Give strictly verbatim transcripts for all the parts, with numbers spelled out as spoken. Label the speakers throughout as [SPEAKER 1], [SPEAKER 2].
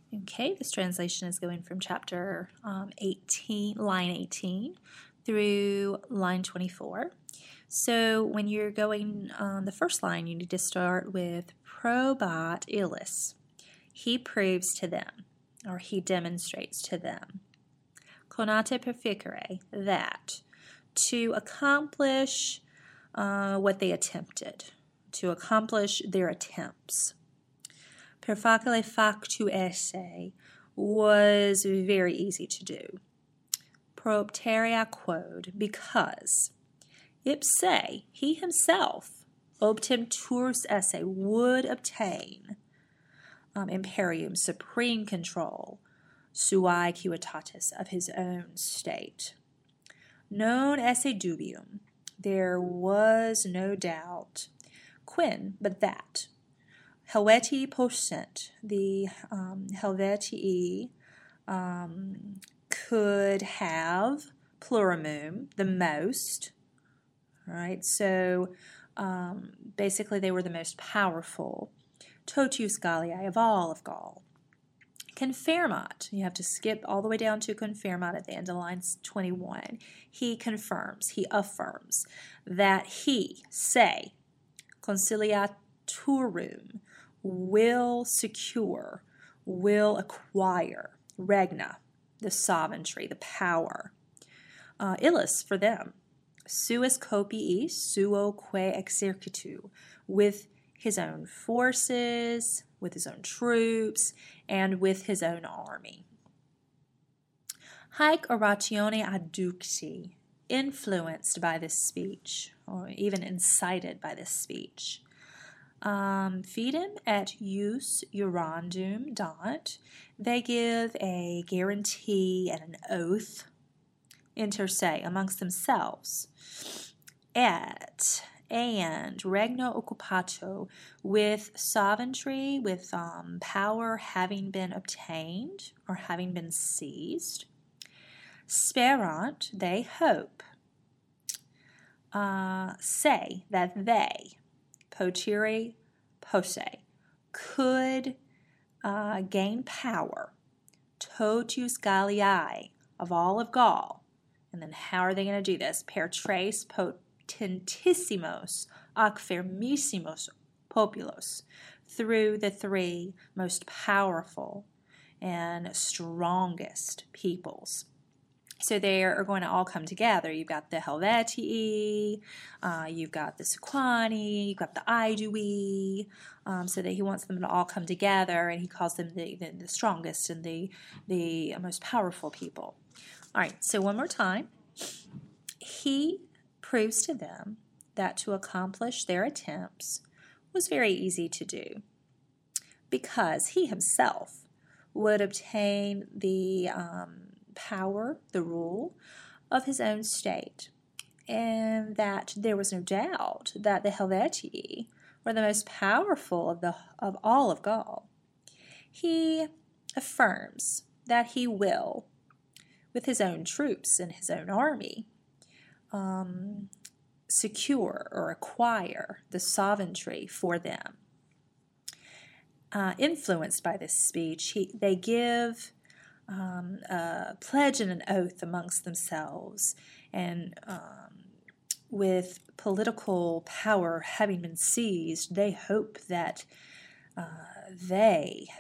[SPEAKER 1] Okay, this translation is going from chapter um, eighteen, line eighteen, through line twenty-four. So when you're going on the first line, you need to start with probat illis. He proves to them, or he demonstrates to them. Conate perficere, that, to accomplish uh, what they attempted, to accomplish their attempts. Per facile factu esse was very easy to do. Propteria quod, because. Ipse, he himself, obtempturus esse, would obtain um, imperium, supreme control, suae civitatis, of his own state. Non esse dubium, there was no doubt. Quin, but that. Helvetii possunt, the um, Helvetii um, could have plurimum, the most. All right, so um, basically they were the most powerful. Totius Galliae, of all of Gaul. Confirmat, you have to skip all the way down to confirmat at the end of line twenty-one. He confirms, he affirms that he, say, conciliaturum, will secure, will acquire, regna, the sovereignty, the power. Uh, illis, for them. Suis copii, suo quae exercitu, with his own forces, with his own troops, and with his own army. Haec oratione adducti, influenced by this speech, or even incited by this speech. Um, Fidem et jus jurandum dant, they give a guarantee and an oath, inter se, amongst themselves. Et, and, regno occupato, with sovereignty, with um, power having been obtained, or having been seized. Sperant, they hope. Uh, say, that they, potiri posse, could uh, gain power, totius Galliae, of all of Gaul. And then how are they going to do this? Per tres potentissimos ac firmissimos populos, through the three most powerful and strongest peoples. So they are going to all come together. You've got the Helvetii, uh, you've got the Sequani, you've got the Aedui, um, so that he wants them to all come together, and he calls them the, the, the strongest and the, the most powerful people. All right, so one more time. He proves to them that to accomplish their attempts was very easy to do, because he himself would obtain the um, power, the rule of his own state, and that there was no doubt that the Helvetii were the most powerful of the of all of Gaul. He affirms that he will, with his own troops and his own army, um, secure or acquire the sovereignty for them. Uh, influenced by this speech, he, they give um, a pledge and an oath amongst themselves, and um, with political power having been seized, they hope that uh, they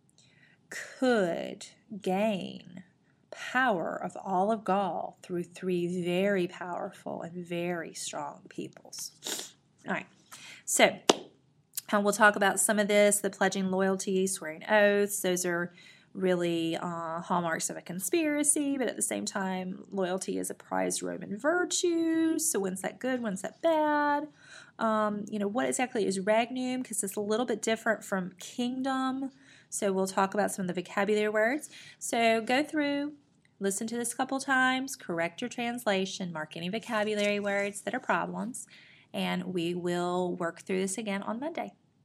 [SPEAKER 1] could gain power of all of Gaul through three very powerful and very strong peoples. All right, so and we'll talk about some of this, the pledging loyalty, swearing oaths. Those are really uh, hallmarks of a conspiracy, but at the same time, loyalty is a prized Roman virtue. So when's that good? When's that bad? Um, you know, what exactly is regnum? Because it's a little bit different from kingdom. So we'll talk about some of the vocabulary words. So go through, listen to this a couple times, correct your translation, mark any vocabulary words that are problems, and we will work through this again on Monday.